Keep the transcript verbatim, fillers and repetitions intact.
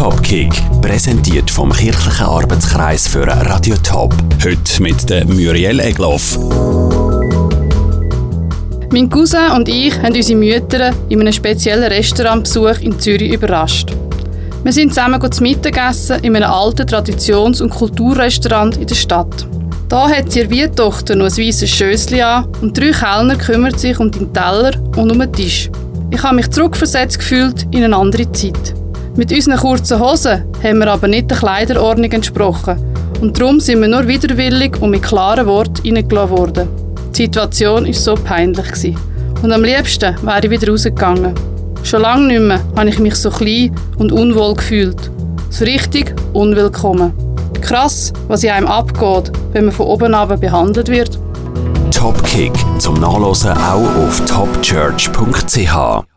Topkick, präsentiert vom kirchlichen Arbeitskreis für Radio Top. Heute mit der Muriel Egloff. Mein Cousin und ich haben unsere Mütter in einem speziellen Restaurantbesuch in Zürich überrascht. Wir sind zusammen zu Mittagessen in einem alten Traditions- und Kulturrestaurant in der Stadt. Da hat die Serviertochter noch ein weisses Schössli an und drei Kellner kümmern sich um den Teller und um den Tisch. Ich habe mich zurückversetzt gefühlt in eine andere Zeit. Mit unseren kurzen Hosen haben wir aber nicht der Kleiderordnung entsprochen und darum sind wir nur widerwillig und mit klaren Worten reingelassen worden. Die Situation war so peinlich und am liebsten wäre ich wieder rausgegangen. Schon lange nicht mehr habe ich mich so klein und unwohl gefühlt. So richtig unwillkommen. Krass, was in einem abgeht, wenn man von oben herab behandelt wird. Topkick zum Nachlesen auch auf top church punkt c h.